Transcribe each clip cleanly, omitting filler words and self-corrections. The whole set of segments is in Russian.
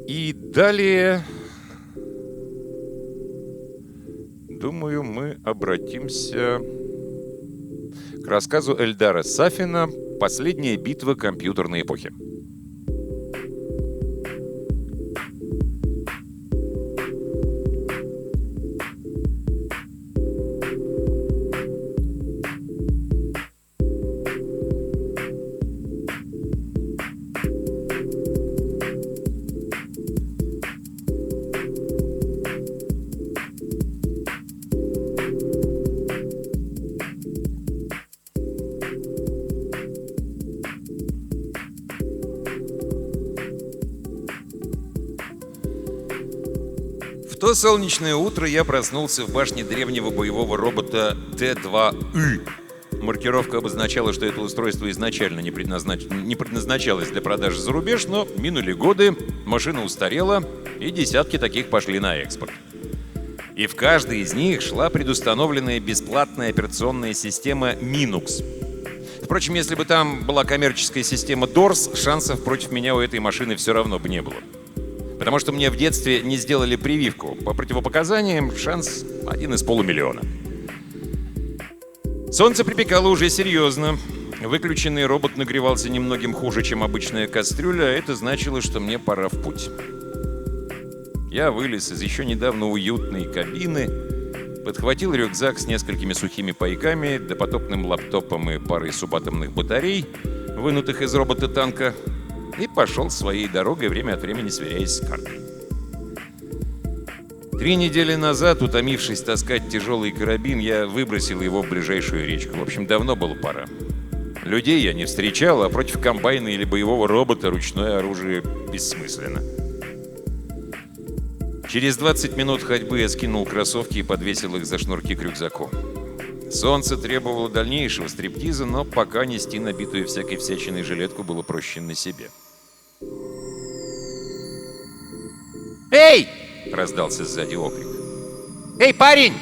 И далее, думаю, мы обратимся к рассказу Эльдара Сафина «Последняя битва компьютерной эпохи». В то солнечное утро я проснулся в башне древнего боевого робота Т-2И. Маркировка обозначала, что это устройство изначально не предназначалось для продажи за рубеж, но минули годы, машина устарела, и десятки таких пошли на экспорт. И в каждой из них шла предустановленная бесплатная операционная система Linux. Впрочем, если бы там была коммерческая система DORS, шансов против меня у этой машины все равно бы не было. Потому что мне в детстве не сделали прививку. По противопоказаниям шанс 1 из полумиллиона. Солнце припекало уже серьезно. Выключенный робот нагревался немногим хуже, чем обычная кастрюля, а это значило, что мне пора в путь. Я вылез из еще недавно уютной кабины, подхватил рюкзак с несколькими сухими пайками, допотопным лаптопом и парой субатомных батарей, вынутых из робота-танка, и пошел своей дорогой, время от времени сверяясь с картой. 3 недели назад, утомившись таскать тяжелый карабин, я выбросил его в ближайшую речку. В общем, давно было пора. Людей я не встречал, а против комбайна или боевого робота ручное оружие бессмысленно. Через 20 минут ходьбы я скинул кроссовки и подвесил их за шнурки к рюкзаку. Солнце требовало дальнейшего стриптиза, но пока нести набитую всякой всячиной жилетку было проще на себе. «Эй!» — раздался сзади окрик. «Эй, парень!»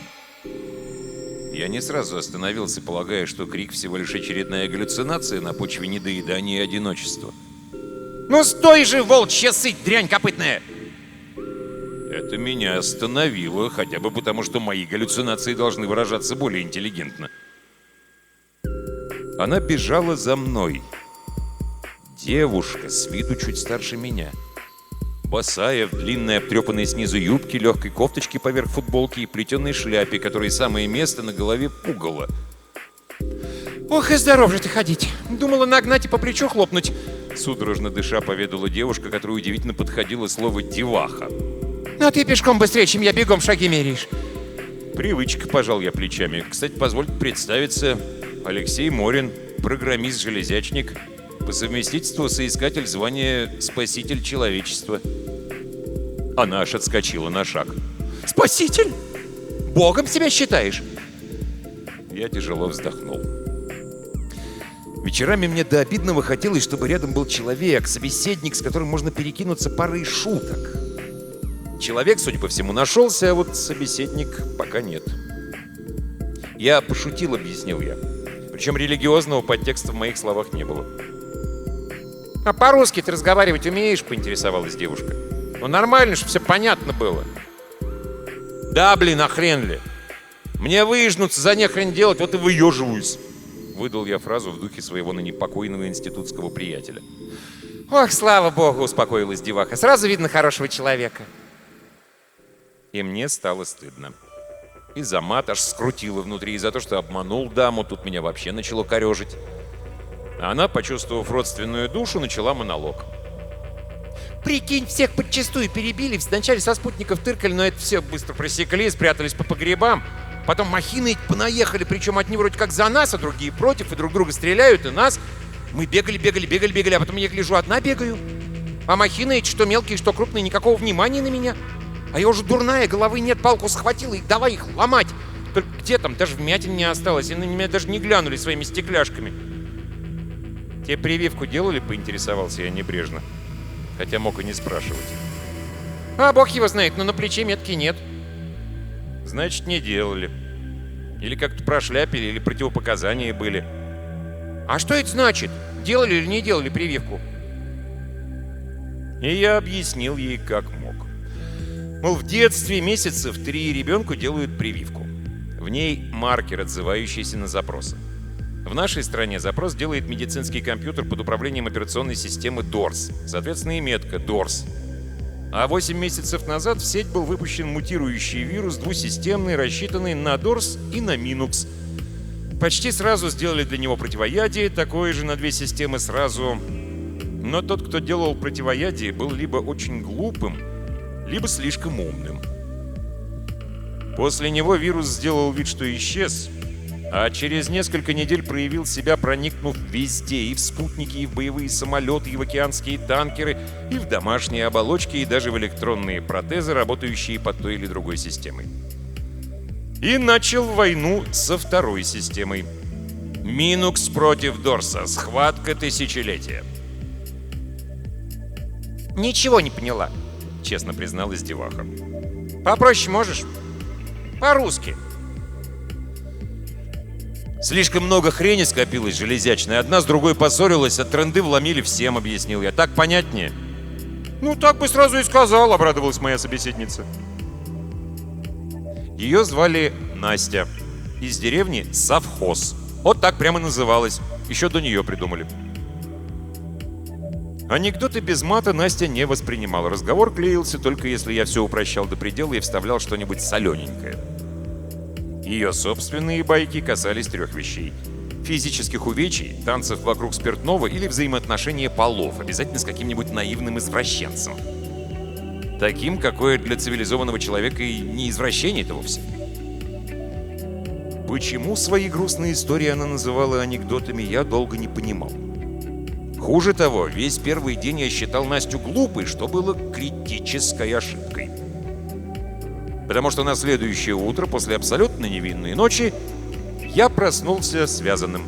Я не сразу остановился, полагая, что крик всего лишь очередная галлюцинация на почве недоедания и одиночества. «Ну стой же, волчья сыть, дрянь копытная!» Это меня остановило, хотя бы потому, что мои галлюцинации должны выражаться более интеллигентно. Она бежала за мной. Девушка, с виду чуть старше меня. Босая, в длинной обтрепанной снизу юбке, легкой кофточке поверх футболки и плетеной шляпе, которой самое место на голове пугало. «Ох, и здоров же ты ходить! Думала нагнать и по плечу хлопнуть!» Судорожно дыша поведала девушка, которой удивительно подходило слово «деваха». «Ну ты пешком быстрее, чем я бегом шаги меряешь!» Привычка, пожал я плечами. Кстати, позвольте представиться. Алексей Морин, программист-железячник, по совместительству соискатель звания «Спаситель человечества». Она аж отскочила на шаг. «Спаситель? Богом себя считаешь?» Я тяжело вздохнул. Вечерами мне до обидного хотелось, чтобы рядом был человек, собеседник, с которым можно перекинуться парой шуток. Человек, судя по всему, нашелся, а вот собеседник пока нет. Я пошутил, объяснил я. Причем религиозного подтекста в моих словах не было. «А по-русски ты разговаривать умеешь?» — поинтересовалась девушка. «Ну нормально, чтобы все понятно было». «Да, блин, а хрен ли? Мне выжнуться за нехрен делать, вот и выеживаюсь», — выдал я фразу в духе своего ныне покойного институтского приятеля. «Ох, слава богу!» — успокоилась деваха. «Сразу видно хорошего человека». И мне стало стыдно. И за мат аж скрутило внутри, и за то, что обманул даму, тут меня вообще начало корежить. А она, почувствовав родственную душу, начала монолог. «Прикинь, всех подчистую перебили, вначале со спутников тыркали, но это все быстро пресекли, спрятались по погребам. Потом махины понаехали, причем одни вроде как за нас, а другие против, и друг друга стреляют, и нас. Мы бегали, а потом я гляжу, одна бегаю. А махины эти, что мелкие, что крупные, никакого внимания на меня. А я уже дурная, головы нет, палку схватила и давай их ломать. Только где там, даже вмятин не осталось, и на меня даже не глянули своими стекляшками». «Тебе прививку делали?» — поинтересовался я небрежно. Хотя мог и не спрашивать. «А бог его знает, но на плече метки нет». «Значит, не делали. Или как-то прошляпили, или противопоказания были». «А что это значит? Делали или не делали прививку?» И я объяснил ей, как мог. Мол, в детстве месяцев 3 ребенку делают прививку. В ней маркер, отзывающийся на запросы. В нашей стране запрос делает медицинский компьютер под управлением операционной системы DORS, соответственно и метка DORS. А 8 месяцев назад в сеть был выпущен мутирующий вирус двусистемный, рассчитанный на DORS и на Linux. Почти сразу сделали для него противоядие, такое же на 2 системы сразу. Но тот, кто делал противоядие, был либо очень глупым, либо слишком умным. После него вирус сделал вид, что исчез, а через несколько недель проявил себя, проникнув везде, и в спутники, и в боевые самолеты, и в океанские танкеры, и в домашние оболочки, и даже в электронные протезы, работающие под той или другой системой. И начал войну со второй системой. Linux против Дорса. Схватка тысячелетия. Ничего не поняла, Честно призналась деваха. попроще можешь? По-русски. Слишком много хрени скопилось железячной. Одна с другой поссорилась, а тренды вломили всем, объяснил я. Так понятнее? Ну, так бы сразу и сказал, обрадовалась моя собеседница. Ее звали Настя. Из деревни Совхоз. Вот так прямо называлась. Еще до нее придумали. Анекдоты без мата Настя не воспринимала. Разговор клеился только если я все упрощал до предела и вставлял что-нибудь солененькое. Ее собственные байки касались 3 вещей. Физических увечий, танцев вокруг спиртного или взаимоотношения полов, обязательно с каким-нибудь наивным извращенцем. Таким, какое для цивилизованного человека и не извращение-то вовсе. Почему свои грустные истории она называла анекдотами, я долго не понимал. Хуже того, весь первый день я считал Настю глупой, что было критической ошибкой. Потому что на следующее утро, после абсолютно невинной ночи, я проснулся связанным.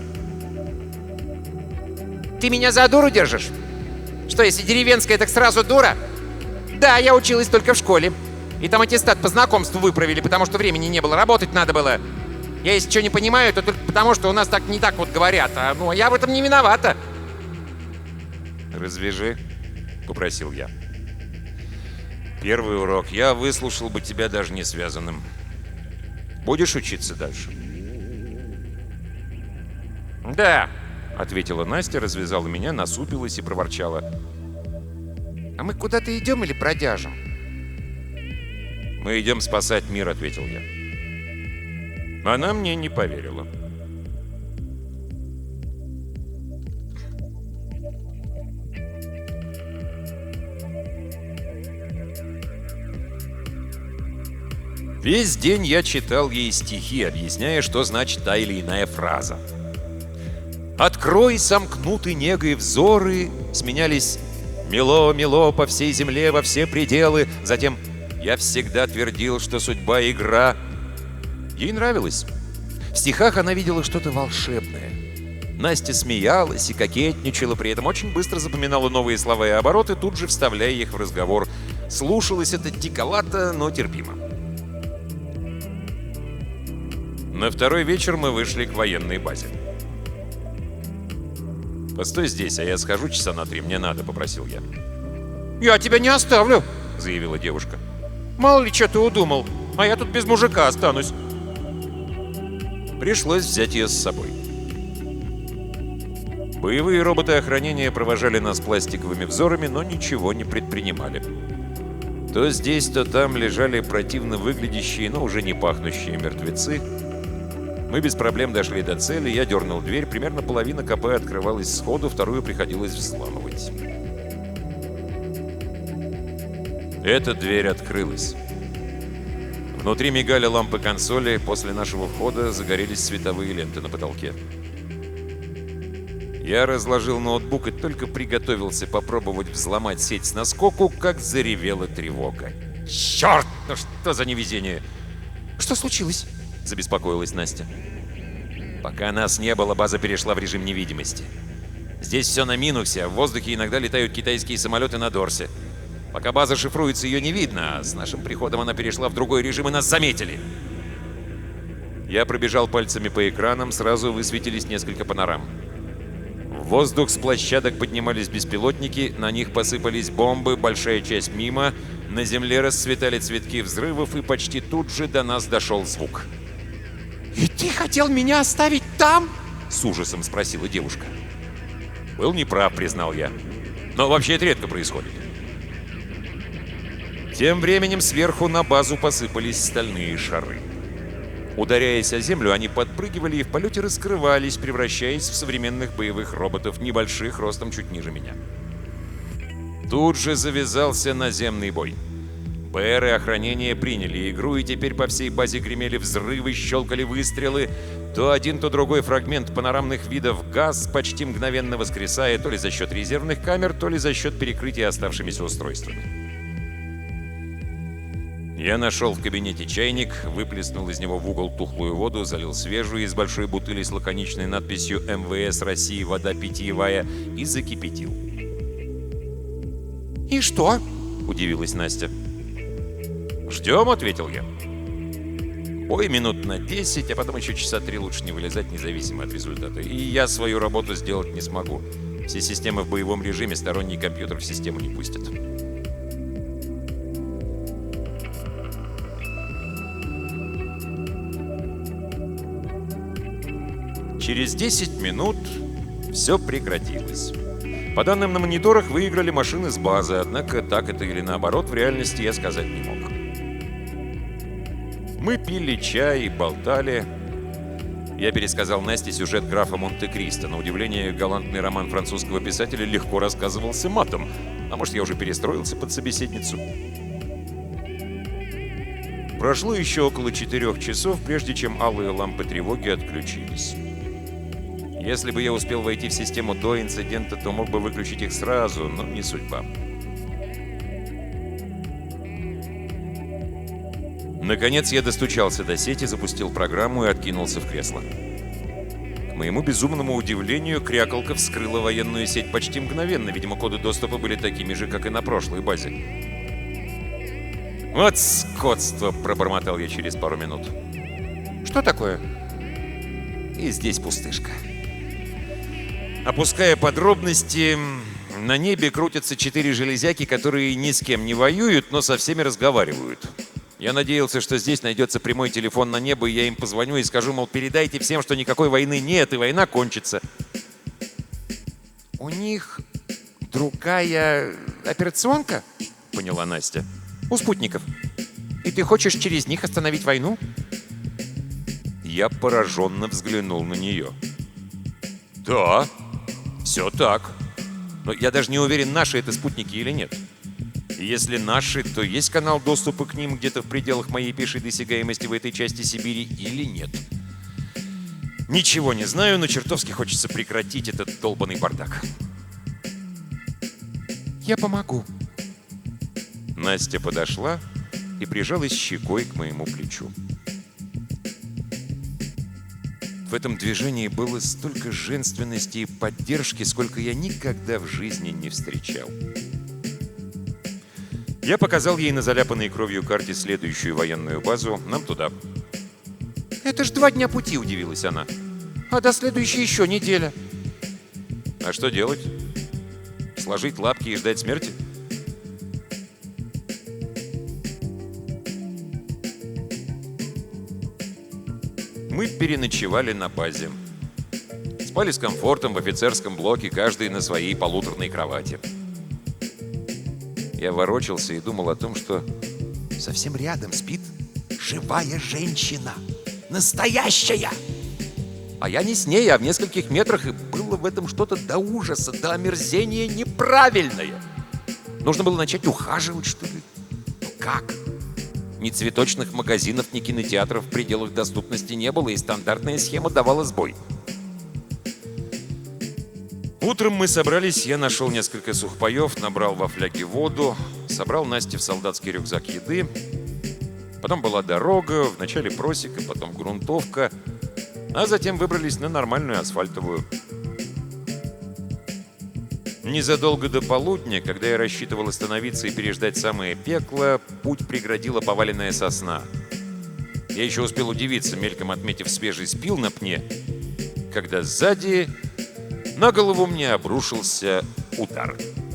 Ты меня за дуру держишь? Что, если деревенская, так сразу дура? Да, я училась только в школе. И там аттестат по знакомству выправили, потому что времени не было, работать надо было. Я если что не понимаю, то только потому, что у нас так не так вот говорят. А я в этом не виновата. «Развяжи», — попросил я. «Первый урок. Я выслушал бы тебя даже не связанным. Будешь учиться дальше?» Да. — ответила Настя, развязала меня, насупилась и проворчала. А мы куда-то идем или продяжем? «Мы идем спасать мир», — ответил я. Она мне не поверила. Весь день я читал ей стихи, объясняя, что значит та или иная фраза. «Открой сомкнуты негой взоры» сменялись «Мело, мело по всей земле, во все пределы». Затем «Я всегда твердил, что судьба — игра». Ей нравилось. В стихах она видела что-то волшебное. Настя смеялась и кокетничала, при этом очень быстро запоминала новые слова и обороты, тут же вставляя их в разговор. Слушалось это диковато, но терпимо. На второй вечер мы вышли к военной базе. «Постой здесь, а я схожу часа на 3, мне надо», — попросил я. Я тебя не оставлю, — заявила девушка. мало ли что ты удумал, а я тут без мужика останусь. Пришлось взять ее с собой. Боевые роботы охранения провожали нас пластиковыми взорами, но ничего не предпринимали. То здесь, то там лежали противно выглядящие, но уже не пахнущие мертвецы. Мы без проблем дошли до цели, я дернул дверь, примерно половина КП открывалась сходу, вторую приходилось взламывать. Эта дверь открылась. Внутри мигали лампы консоли, после нашего входа загорелись световые ленты на потолке. Я разложил ноутбук и только приготовился попробовать взломать сеть с наскоку, как заревела тревога. «Черт! Ну что за невезение!» Что случилось? — забеспокоилась Настя. «Пока нас не было, база перешла в режим невидимости. Здесь все на Минуксе, а в воздухе иногда летают китайские самолеты на Дорсе. Пока база шифруется, ее не видно, а с нашим приходом она перешла в другой режим, и нас заметили». Я пробежал пальцами по экранам, сразу высветились несколько панорам. В воздух с площадок поднимались беспилотники, на них посыпались бомбы, большая часть мимо, на земле расцветали цветки взрывов, и почти тут же до нас дошел звук. И ты хотел меня оставить там? С ужасом спросила девушка. Был неправ, признал я. Но вообще это редко происходит. Тем временем сверху на базу посыпались стальные шары. Ударяясь о землю, они подпрыгивали и в полете раскрывались, превращаясь в современных боевых роботов, небольших, ростом чуть ниже меня. Тут же завязался наземный бой. БР и охранение приняли игру, и теперь по всей базе гремели взрывы, щелкали выстрелы. То один, то другой фрагмент панорамных видов газ, почти мгновенно воскресая то ли за счет резервных камер, то ли за счет перекрытия оставшимися устройствами. Я нашел в кабинете чайник, выплеснул из него в угол тухлую воду, залил свежую из большой бутыли с лаконичной надписью «МВС России, вода питьевая» и закипятил. И что? — удивилась Настя. «Ждем», — ответил я. Бой минут на 10, а потом еще часа 3 лучше не вылезать, независимо от результата. И я свою работу сделать не смогу. Все системы в боевом режиме, сторонний компьютер в систему не пустят. Через 10 минут все прекратилось. По данным на мониторах, выиграли машины с базы, однако так это или наоборот в реальности я сказать не мог. Мы пили чай и болтали. Я пересказал Насте сюжет графа Монте-Кристо. На удивление, галантный роман французского писателя легко рассказывался матом. А может, я уже перестроился под собеседницу? Прошло еще около 4 часов, прежде чем алые лампы тревоги отключились. Если бы я успел войти в систему до инцидента, то мог бы выключить их сразу, но не судьба. Наконец я достучался до сети, запустил программу и откинулся в кресло. К моему безумному удивлению, крякалка вскрыла военную сеть почти мгновенно. Видимо, коды доступа были такими же, как и на прошлой базе. «Вот скотство!» — пробормотал я через пару минут. Что такое? И здесь пустышка. Опуская подробности, на небе крутятся 4 железяки, которые ни с кем не воюют, но со всеми разговаривают. Я надеялся, что здесь найдется прямой телефон на небо, и я им позвоню и скажу, мол, передайте всем, что никакой войны нет, и война кончится. У них другая операционка? Поняла Настя. У спутников. И ты хочешь через них остановить войну? Я пораженно взглянул на нее. Да, все так. Но я даже не уверен, наши это спутники или нет. И если наши, то есть канал доступа к ним где-то в пределах моей пешей досягаемости в этой части Сибири или нет. Ничего не знаю, но чертовски хочется прекратить этот долбанный бардак. Я помогу. Настя подошла и прижалась щекой к моему плечу. В этом движении было столько женственности и поддержки, сколько я никогда в жизни не встречал. Я показал ей на заляпанной кровью карте следующую военную базу. Нам туда. Это ж 2 дня пути, удивилась она. А до следующей еще неделя. А что делать? Сложить лапки и ждать смерти? Мы переночевали на базе. Спали с комфортом в офицерском блоке, каждый на своей полуторной кровати. Я ворочался и думал о том, что совсем рядом спит живая женщина. Настоящая! А я не с ней, а в нескольких метрах, и было в этом что-то до ужаса, до омерзения неправильное. Нужно было начать ухаживать, что ли? Но как? Ни цветочных магазинов, ни кинотеатров в пределах доступности не было, и стандартная схема давала сбой. Утром мы собрались, я нашел несколько сухпаев, набрал во фляге воду, собрал Насте в солдатский рюкзак еды. Потом была дорога, вначале просека, потом грунтовка, а затем выбрались на нормальную асфальтовую. Незадолго до полудня, когда я рассчитывал остановиться и переждать самое пекло, путь преградила поваленная сосна. Я еще успел удивиться, мельком отметив свежий спил на пне, когда сзади На голову мне обрушился удар.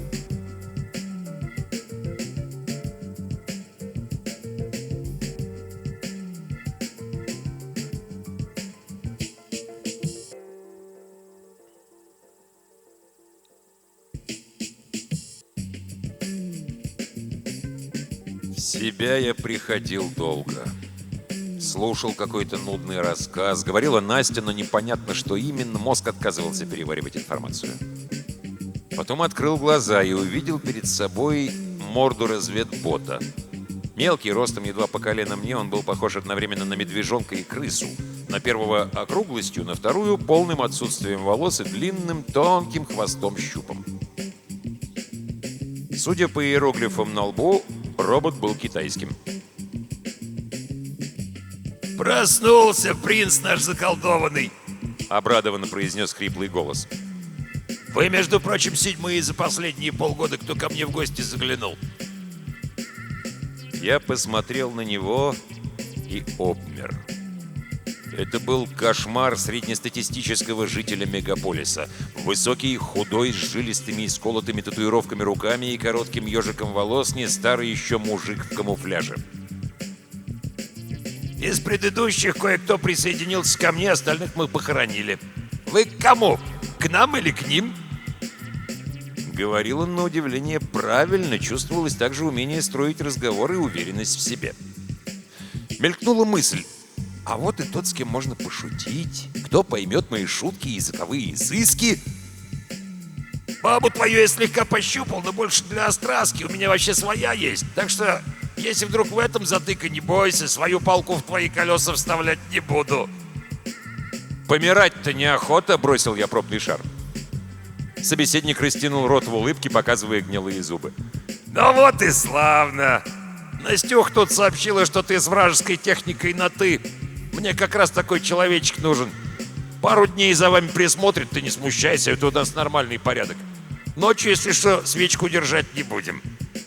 В себя я приходил долго. Слушал какой-то нудный рассказ. Говорила Настя, но непонятно, что именно. Мозг отказывался переваривать информацию. Потом открыл глаза и увидел перед собой морду разведбота. Мелкий, ростом едва по колено мне, он был похож одновременно на медвежонка и крысу. На первого округлостью, на вторую полным отсутствием волос и длинным тонким хвостом-щупом. Судя по иероглифам на лбу, робот был китайским. «Проснулся, принц наш заколдованный!» — обрадованно произнес хриплый голос. «Вы, между прочим, седьмые за последние полгода, кто ко мне в гости заглянул». Я посмотрел на него и обмер. Это был кошмар среднестатистического жителя мегаполиса. Высокий, худой, с жилистыми и сколотыми татуировками руками и коротким ежиком волос, не старый еще мужик в камуфляже. Из предыдущих кое-кто присоединился ко мне, остальных мы похоронили. Вы к кому? К нам или к ним? Говорил он, на удивление, правильно. Чувствовалось также умение строить разговоры и уверенность в себе. Мелькнула мысль. А вот и тот, с кем можно пошутить. Кто поймет мои шутки и языковые изыски. Бабу твою я слегка пощупал, но больше для остраски. У меня вообще своя есть. Так что, если вдруг в этом затыка, не бойся, свою палку в твои колеса вставлять не буду. Помирать-то неохота, бросил я пробный шар. Собеседник растянул рот в улыбке, показывая гнилые зубы. Ну вот и славно. Настюх тут сообщила, что ты с вражеской техникой на «ты». Мне как раз такой человечек нужен. Пару дней за вами присмотрит, ты не смущайся, это у нас нормальный порядок. Ночью, если что, свечку держать не будем.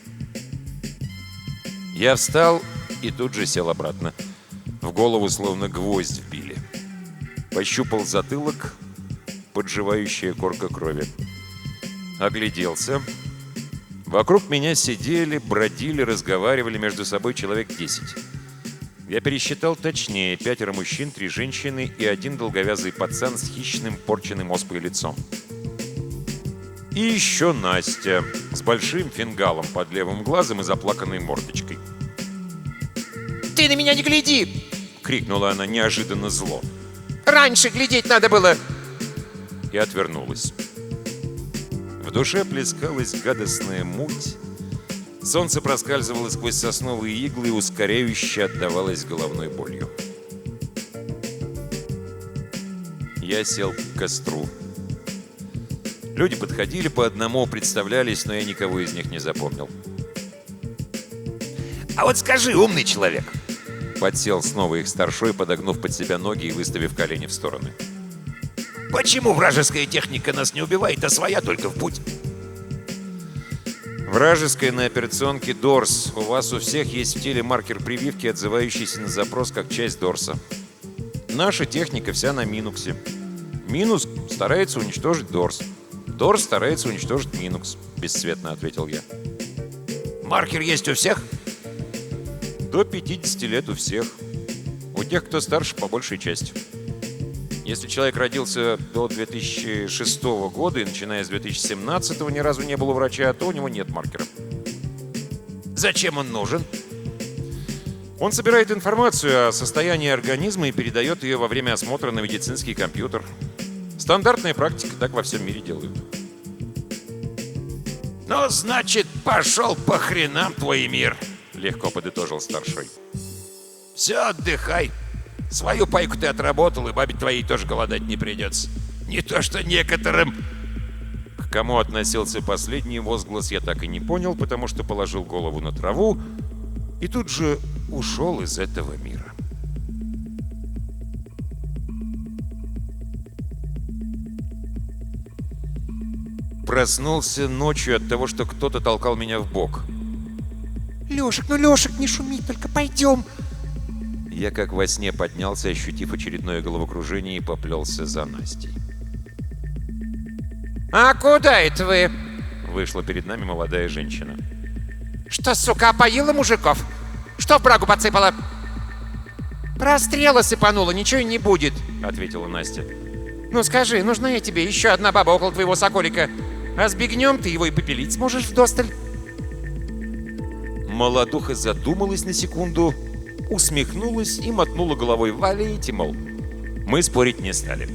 Я встал и тут же сел обратно. В голову словно гвоздь вбили. Пощупал затылок, подживающая корка крови. Огляделся. Вокруг меня сидели, бродили, разговаривали между собой человек 10. Я пересчитал точнее: 5 мужчин, 3 женщины и 1 долговязый пацан с хищным, порченным оспой лицом. И еще Настя с большим фингалом под левым глазом и заплаканной мордочкой. Ты на меня не гляди! — крикнула она неожиданно зло. Раньше глядеть надо было! И отвернулась. В душе плескалась гадостная муть. Солнце проскальзывало сквозь сосновые иглы и ускоряюще отдавалось головной болью. Я сел к костру. Люди подходили по одному, представлялись, но я никого из них не запомнил. А вот скажи, умный человек. Подсел снова их старшой, подогнув под себя ноги и выставив колени в стороны. Почему вражеская техника нас не убивает, а своя только в путь? Вражеская на операционке Дорс. У вас у всех есть в теле маркер прививки, отзывающийся на запрос как часть Дорса. Наша техника вся на Минуксе. Минус старается уничтожить Дорс. Дорс старается уничтожить Минукс, бесцветно ответил я. Маркер есть у всех? До 50 лет у всех. У тех, кто старше, по большей части. Если человек родился до 2006 года и начиная с 2017 ни разу не был у врача, то у него нет маркера. Зачем он нужен? Он собирает информацию о состоянии организма и передает ее во время осмотра на медицинский компьютер. Стандартная практика, так во всем мире делают. Ну, значит, пошел по хренам твой мир. Легко подытожил старшой. Все, отдыхай. Свою пайку ты отработал, и бабе твоей тоже голодать не придется. Не то что некоторым. К кому относился последний возглас, я так и не понял, потому что положил голову на траву и тут же ушел из этого мира. Проснулся ночью от того, что кто-то толкал меня в бок. Лешек, ну Лешек, не шуми, только пойдем. Я как во сне поднялся, ощутив очередное головокружение, и поплелся за Настей. А куда это вы? Вышла перед нами молодая женщина. Что, сука, опоила мужиков? Что в брагу подсыпала? Прострела сыпанула, ничего и не будет. Ответила Настя. Ну скажи, нужна я тебе еще одна баба около твоего соколика? А сбегнем, ты его и попилить сможешь вдосталь. Молодуха задумалась на секунду, усмехнулась и мотнула головой: «Валите, мол». Мы спорить не стали.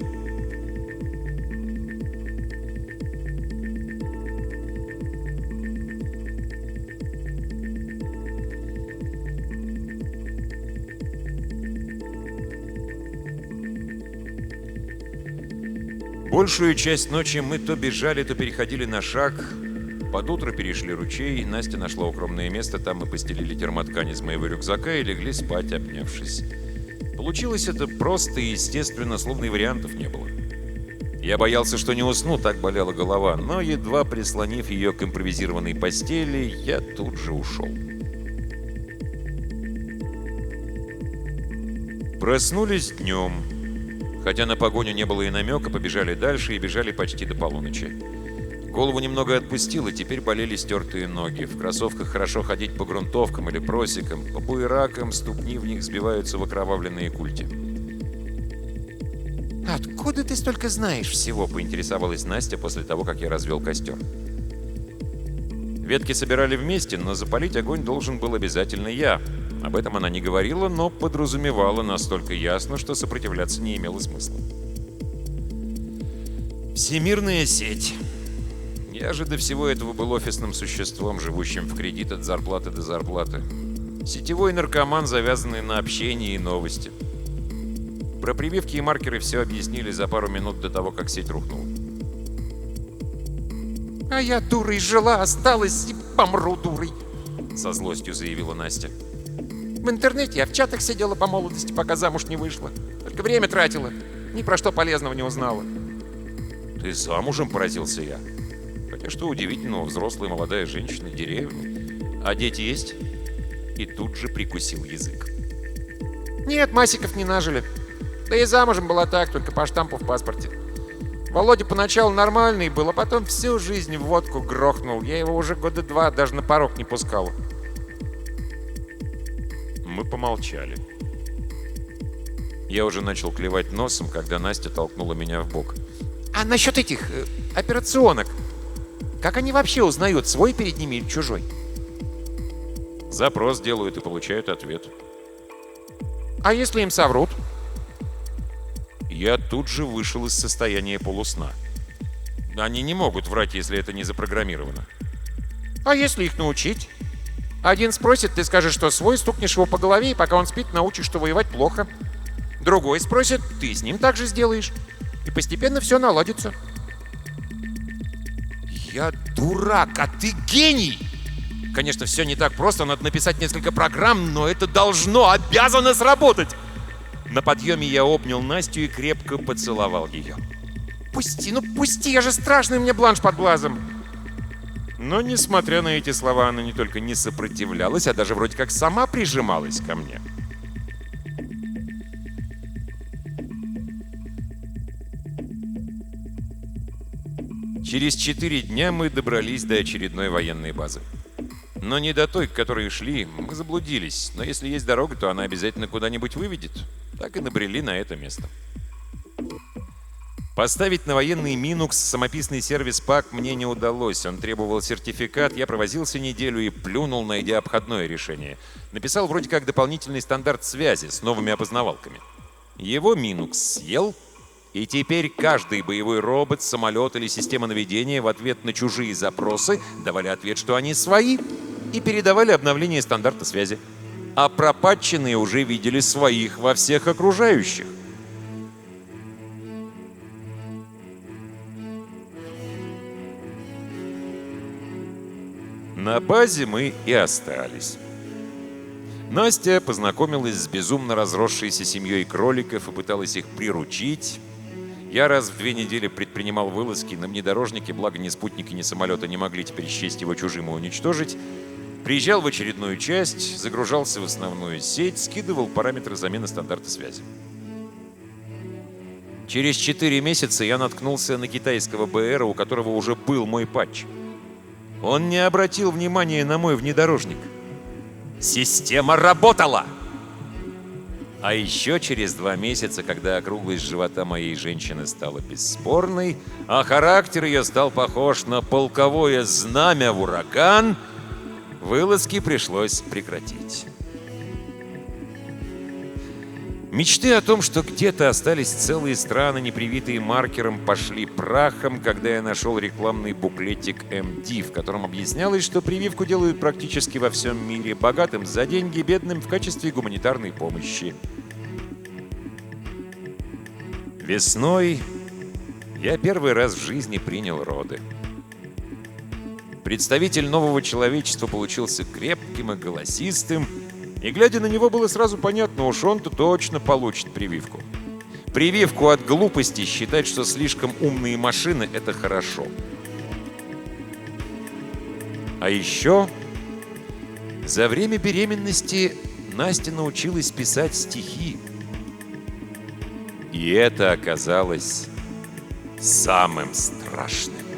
Большую часть ночи мы то бежали, то переходили на шаг. Под утро перешли ручей, Настя нашла укромное место, там мы постелили термоткань из моего рюкзака и легли спать, обнявшись. Получилось это просто и естественно, словно и вариантов не было. Я боялся, что не усну, так болела голова, но едва прислонив ее к импровизированной постели, я тут же ушел. Проснулись днем. Хотя на погоню не было и намека, побежали дальше и бежали почти до полуночи. Голову немного отпустило, теперь болели стертые ноги. В кроссовках хорошо ходить по грунтовкам или просекам, по буеракам ступни в них сбиваются в окровавленные культи. Откуда ты столько знаешь всего? Поинтересовалась Настя после того, как я развел костер. Ветки собирали вместе, но запалить огонь должен был обязательно я. Об этом она не говорила, но подразумевала настолько ясно, что сопротивляться не имело смысла. Всемирная сеть. Я же до всего этого был офисным существом, живущим в кредит от зарплаты до зарплаты. Сетевой наркоман, завязанный на общении и новости. Про прививки и маркеры все объяснили за пару минут до того, как сеть рухнула. А я дурой жила, осталась и помру дурой. Со злостью заявила Настя. В интернете я в чатах сидела по молодости, пока замуж не вышла. Только время тратила. Ни про что полезного не узнала. Ты замужем, поразился я. Хотя что удивительного, взрослая молодая женщина, деревня. А дети есть? И тут же прикусил язык. Нет, масиков не нажили. Да и замужем была так, только по штампу в паспорте. Володя поначалу нормальный был, а потом всю жизнь в водку грохнул. Я его уже года 2 даже на порог не пускал. Мы помолчали. Я уже начал клевать носом, когда Настя толкнула меня в бок. А насчет этих операционок? Как они вообще узнают, свой перед ними или чужой? Запрос делают и получают ответ. А если им соврут? Я тут же вышел из состояния полусна. Они не могут врать, если это не запрограммировано. А если их научить? Один спросит, ты скажешь, что свой, стукнешь его по голове, и пока он спит, научишь, что воевать плохо. Другой спросит, ты с ним так же сделаешь. И постепенно все наладится. Я дурак, а ты гений! Конечно, все не так просто, надо написать несколько программ, но это должно, обязано сработать. На подъеме я обнял Настю и крепко поцеловал ее. Пусти, ну пусти, я же страшный, у меня бланш под глазом. Но, несмотря на эти слова, она не только не сопротивлялась, а даже вроде как сама прижималась ко мне. Через 4 дня мы добрались до очередной военной базы. Но не до той, к которой шли, мы заблудились. Но если есть дорога, то она обязательно куда-нибудь выведет. Так и набрели на это место. Поставить на военный Minux самописный сервис ПАК мне не удалось. Он требовал сертификат, я провозился неделю и плюнул, найдя обходное решение. Написал вроде как дополнительный стандарт связи с новыми опознавалками. Его Minux съел, и теперь каждый боевой робот, самолет или система наведения в ответ на чужие запросы давали ответ, что они свои, и передавали обновление стандарта связи. А пропатченные уже видели своих во всех окружающих. На базе мы и остались. Настя познакомилась с безумно разросшейся семьей кроликов и пыталась их приручить. Я раз в 2 недели предпринимал вылазки на внедорожнике, благо ни спутники, ни самолета не могли теперь счесть его чужим и уничтожить. Приезжал в очередную часть, загружался в основную сеть, скидывал параметры замены стандарта связи. Через 4 месяца я наткнулся на китайского БРа, у которого уже был мой патч. Он не обратил внимания на мой внедорожник. Система работала! А еще через 2 месяца, когда округлость живота моей женщины стала бесспорной, а характер ее стал похож на полковое знамя в ураган, вылазки пришлось прекратить. Мечты о том, что где-то остались целые страны, не привитые маркером, пошли прахом, когда я нашел рекламный буклетик MD, в котором объяснялось, что прививку делают практически во всем мире, богатым за деньги, бедным в качестве гуманитарной помощи. Весной я первый раз в жизни принял роды. Представитель нового человечества получился крепким и голосистым, и, глядя на него, было сразу понятно, уж он-то точно получит прививку. Прививку от глупости считать, что слишком умные машины — это хорошо. А еще за время беременности Настя научилась писать стихи. И это оказалось самым страшным.